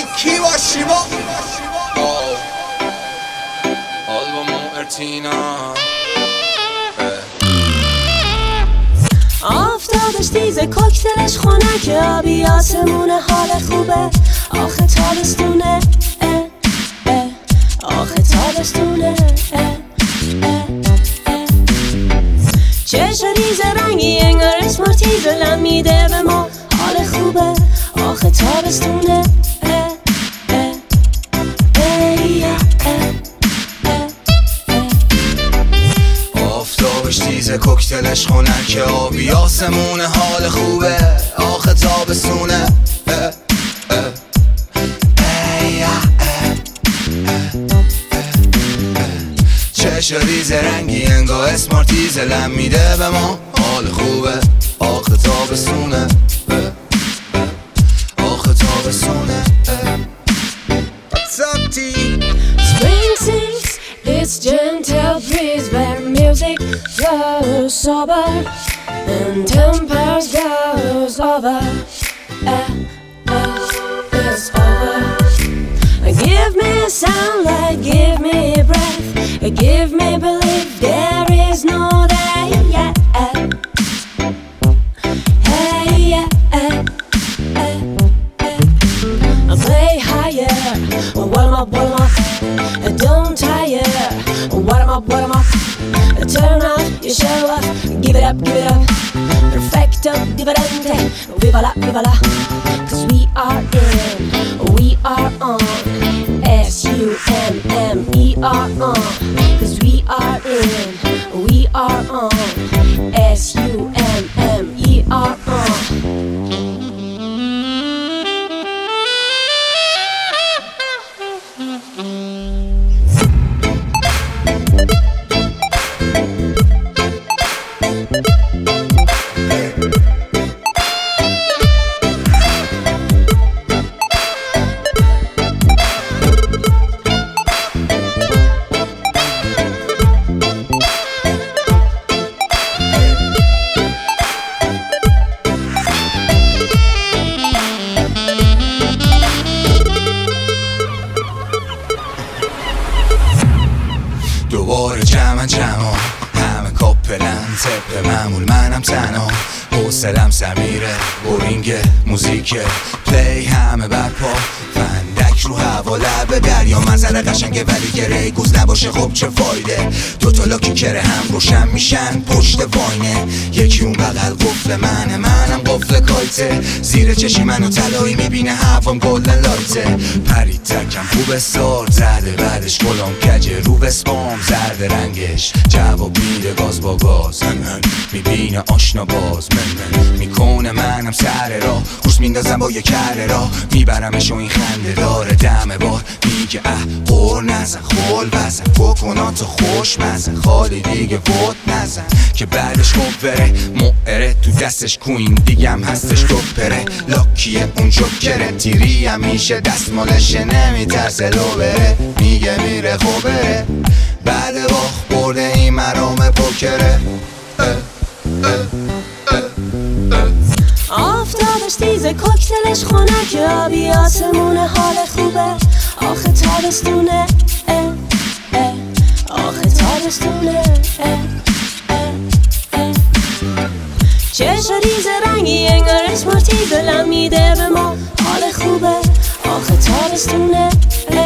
کی باشی با آلبوم ارتینا آفتابش تیزه کوکتلش خنک آبی آسمونه حال خوبه آخه تابستونه آخه تابستونه چشم ریز رنگی انگار اسمارتیز لم میده به ما حال خوبه آخه تابستونه آفتابش تیزه کوکتلش خنک آبی آسمونه حال خوبه آخه تابستونه چشم ریز رنگی انگار اسمارتیز لم میده به ما حال خوبه آخه تابستونه آخه تابستونه Spring sings its gentle breeze where music flows sober and tempers goes over. It's over. Give me sunlight, give me breath, give me belief there is no day. Hey, play higher. What am I? Don't tire. What am I? Turn out your show off. Give it up. Perfecto, differente. Viva la. Cause we are in, we are on. SUMMER on. Cause we are in, we are on. SUMMER on. دوباره جمع همه کاپلن طبق معمول منم تنها حوصلم سمیره بورینگ موزیک پلی همه برپا فندک رو هوا لب دریا منظره قشنگه ولی گره گوز نباشه خب چه فایده دوتا لاکی کره هم روشن میشن پشت واینه یکی اون بغل قفل منم قفل کایته زیر چشی منو طلایی میبینه هوام گلدن لایته پرید تکم خوب سار زده بعدش گلام کجه رو بسپام زرد رنگش جواب میده گاز با گاز میبینه آشنا باز من میکنه منم سر راه خوش میندازم با یه کره راه میبرمش و این خنده داره دم بار میگه قور نزن خول بزن فکناتو خوش مزن خالی دیگه بود نزن که بعدش خوب بره معره تو دستش کوین دیگم هستش تو پره لاکیه اون جوکره تیری هم میشه دستمالشه نمیترسه لو بره میگه میره خوب بره بعد باخ برده این مرام پوکره آفتابش تیزه کوکتلش خنک آبی آسمونه حال خوبه آخه تابستونه آخه تابستونه چشم ریز رنگی انگار اسمارتیز لم میده به ما حال خوبه آخه تابستونه